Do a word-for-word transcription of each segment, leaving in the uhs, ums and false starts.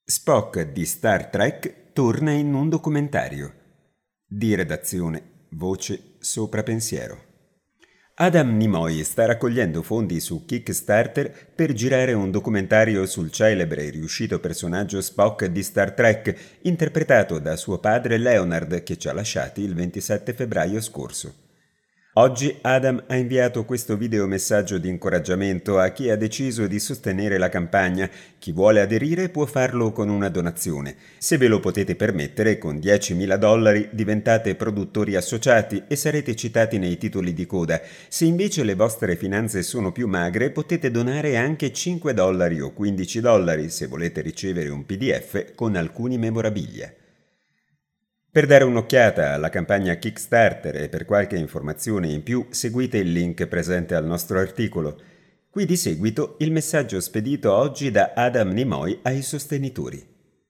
Spock di Star Trek torna in un documentario. Di redazione, voce sopra pensiero. Adam Nimoy sta raccogliendo fondi su Kickstarter per girare un documentario sul celebre e riuscito personaggio Spock di Star Trek, interpretato da suo padre Leonard, che ci ha lasciati il ventisette febbraio scorso. Oggi Adam ha inviato questo videomessaggio di incoraggiamento a chi ha deciso di sostenere la campagna. Chi vuole aderire può farlo con una donazione. Se ve lo potete permettere, con diecimila dollari diventate produttori associati e sarete citati nei titoli di coda. Se invece le vostre finanze sono più magre, potete donare anche cinque dollari o quindici dollari se volete ricevere un P D F con alcuni memorabilia. Per dare un'occhiata alla campagna Kickstarter e per qualche informazione in più, seguite il link presente al nostro articolo. Qui di seguito il messaggio spedito oggi da Adam Nimoy ai sostenitori.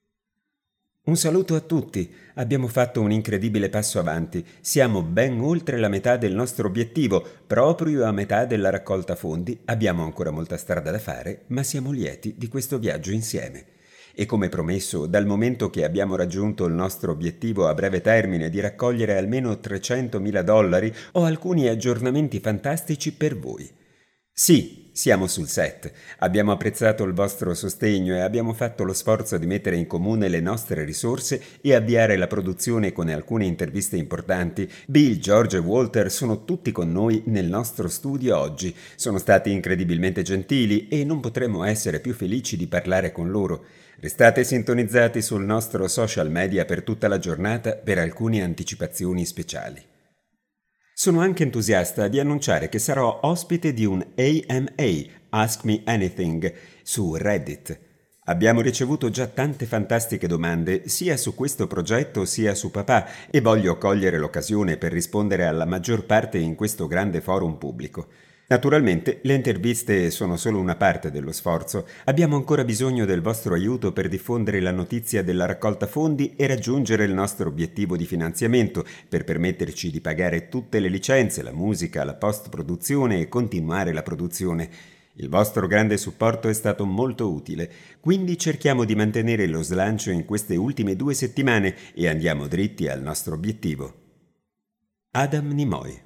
Un saluto a tutti, abbiamo fatto un incredibile passo avanti, siamo ben oltre la metà del nostro obiettivo, proprio a metà della raccolta fondi, abbiamo ancora molta strada da fare, ma siamo lieti di questo viaggio insieme. E come promesso, dal momento che abbiamo raggiunto il nostro obiettivo a breve termine di raccogliere almeno trecentomila dollari, ho alcuni aggiornamenti fantastici per voi. Sì, siamo sul set. Abbiamo apprezzato il vostro sostegno e abbiamo fatto lo sforzo di mettere in comune le nostre risorse e avviare la produzione con alcune interviste importanti. Bill, George e Walter sono tutti con noi nel nostro studio oggi. Sono stati incredibilmente gentili e non potremmo essere più felici di parlare con loro. Restate sintonizzati sul nostro social media per tutta la giornata per alcune anticipazioni speciali. Sono anche entusiasta di annunciare che sarò ospite di un A M A, Ask Me Anything, su Reddit. Abbiamo ricevuto già tante fantastiche domande sia su questo progetto sia su papà e voglio cogliere l'occasione per rispondere alla maggior parte in questo grande forum pubblico. Naturalmente le interviste sono solo una parte dello sforzo. Abbiamo ancora bisogno del vostro aiuto per diffondere la notizia della raccolta fondi e raggiungere il nostro obiettivo di finanziamento, per permetterci di pagare tutte le licenze, la musica, la post-produzione e continuare la produzione. Il vostro grande supporto è stato molto utile, quindi cerchiamo di mantenere lo slancio in queste ultime due settimane e andiamo dritti al nostro obiettivo. Adam Nimoy.